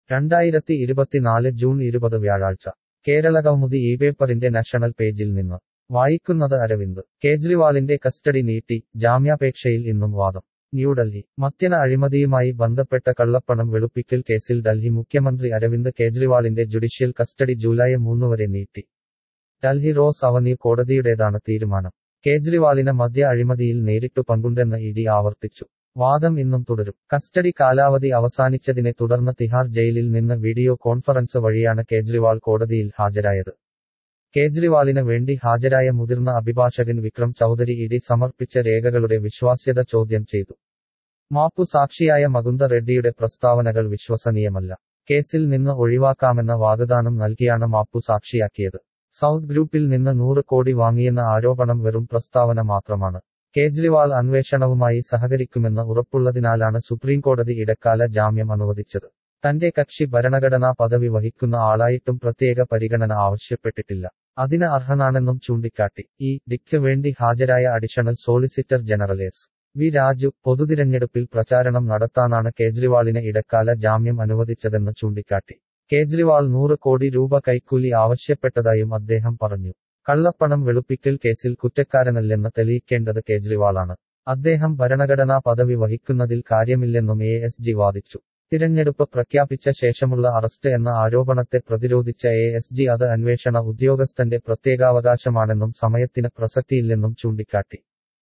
2024 June 20 വ്യാഴാഴ്ച Keralakaumudi ഇപേപ്പറിന്റെ national പേജിൽ നിന്ന് വായിക്കുന്നത് അരവിന്ദ്. കേജ്രിവാളിന്റെ കസ്റ്റഡി നീട്ടി, ജാമ്യാപേക്ഷയിൽ ഇന്നും വാദം. ന്യൂഡൽഹി. മദ്യന അഴിമതിയുമായി ബന്ധപ്പെട്ട കള്ളപ്പണം വെളുപ്പിക്കൽ കേസിൽ ഡൽഹി മുഖ്യമന്ത്രി അരവിന്ദ് കേജ്രിവാളിന്റെ ജുഡീഷ്യൽ കസ്റ്റഡി ജൂലൈ 3 വരെ നീട്ടി. ഡൽഹി റോസ് അവന്യൂ കോടതിയുടേതാണ് തീരുമാനം. കേജ്രിവാളിന് മദ്യ അഴിമതിയിൽ നേരിട്ടു പങ്കുണ്ടെന്ന് ഇഡി ആവർത്തിച്ചു. വാദം ഇന്നും തുടരും. കസ്റ്റഡി കാലാവധി അവസാനിച്ചതിനെ തുടർന്ന് തിഹാർ ജയിലിൽ നിന്ന് വീഡിയോ കോൺഫറൻസ് വഴിയാണ് കേജ്രിവാൾ കോടതിയിൽ ഹാജരായത്. കേജ്രിവാളിന് വേണ്ടി ഹാജരായ മുതിർന്ന അഭിഭാഷകൻ വിക്രം ചൌധരി ഇഡി സമർപ്പിച്ച രേഖകളുടെ വിശ്വാസ്യത ചോദ്യം ചെയ്തു. മാപ്പുസാക്ഷിയായ മകുന്ദ റെഡ്ഡിയുടെ പ്രസ്താവനകൾ വിശ്വസനീയമല്ല. കേസിൽ നിന്ന് ഒഴിവാക്കാമെന്ന വാഗ്ദാനം നൽകിയാണ് മാപ്പുസാക്ഷിയാക്കിയത്. സൗത്ത് ഗ്രൂപ്പിൽ നിന്ന് 100 കോടി വാങ്ങിയെന്ന ആരോപണം വെറും പ്രസ്താവന മാത്രമാണ്. കേജ്രിവാൾ അന്വേഷണവുമായി സഹകരിക്കുമെന്ന് ഉറപ്പുള്ളതിനാലാണ് സുപ്രീംകോടതി ഇടക്കാല ജാമ്യം അനുവദിച്ചത്. തന്റെ കക്ഷി ഭരണഘടനാ പദവി വഹിക്കുന്ന ആളായിട്ടും പ്രത്യേക പരിഗണന ആവശ്യപ്പെട്ടിട്ടില്ല. അതിന് അർഹനാണെന്നും ചൂണ്ടിക്കാട്ടി. ഡിക്ക് വേണ്ടി ഹാജരായ additional solicitor general S. V. Raju പൊതുതിരഞ്ഞെടുപ്പിൽ പ്രചാരണം നടത്താനാണ് കേജ്രിവാളിന് ഇടക്കാല ജാമ്യം അനുവദിച്ചതെന്ന് ചൂണ്ടിക്കാട്ടി. കേജ്രിവാൾ 100 കോടി രൂപ കൈക്കൂലി ആവശ്യപ്പെട്ടതായും അദ്ദേഹം പറഞ്ഞു. കള്ളപ്പണം വെളുപ്പിക്കൽ കേസിൽ കുറ്റക്കാരനല്ലെന്ന് തെളിയിക്കേണ്ടത് കേജ്രിവാളാണ്. അദ്ദേഹം ഭരണഘടനാ പദവി വഹിക്കുന്നതിൽ കാര്യമില്ലെന്നും എഎസ്ജി വാദിച്ചു. തിരഞ്ഞെടുപ്പ് പ്രഖ്യാപിച്ച ശേഷമുള്ള അറസ്റ്റ് എന്ന ആരോപണത്തെ പ്രതിരോധിച്ച എഎസ്ജി അത് അന്വേഷണ ഉദ്യോഗസ്ഥന്റെ പ്രത്യേകാവകാശമാണെന്നും സമയത്തിന് പ്രസക്തിയില്ലെന്നും ചൂണ്ടിക്കാട്ടി.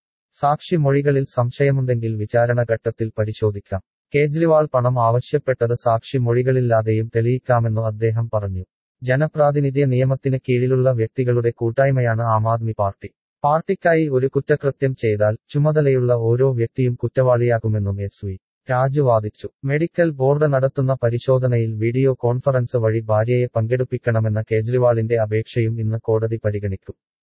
സാക്ഷി മൊഴികളിൽ സംശയമുണ്ടെങ്കിൽ വിചാരണ ഘട്ടത്തിൽ പരിശോധിക്കാം. കേജ്രിവാൾ പണം ആവശ്യപ്പെട്ടത് സാക്ഷി മൊഴികളില്ലാതെയും തെളിയിക്കാമെന്നു അദ്ദേഹം പറഞ്ഞു. ജനപ്രാതിനിധ്യ നിയമത്തിന് കീഴിലുള്ള വ്യക്തികളുടെ കൂട്ടായ്മയാണ് ആം ആദ്മി പാർട്ടി. പാർട്ടിക്കായി ഒരു കുറ്റകൃത്യം ചെയ്താൽ ചുമതലയുള്ള ഓരോ വ്യക്തിയും കുറ്റവാളിയാകുമെന്നും എസ്. വി. രാജു വാദിച്ചു. മെഡിക്കൽ ബോർഡ് നടത്തുന്ന പരിശോധനയിൽ വീഡിയോ കോൺഫറൻസ് വഴി ഭാര്യയെ പങ്കെടുപ്പിക്കണമെന്ന കേജ്രിവാളിന്റെ അപേക്ഷയും ഇന്ന് കോടതി പരിഗണിക്കും.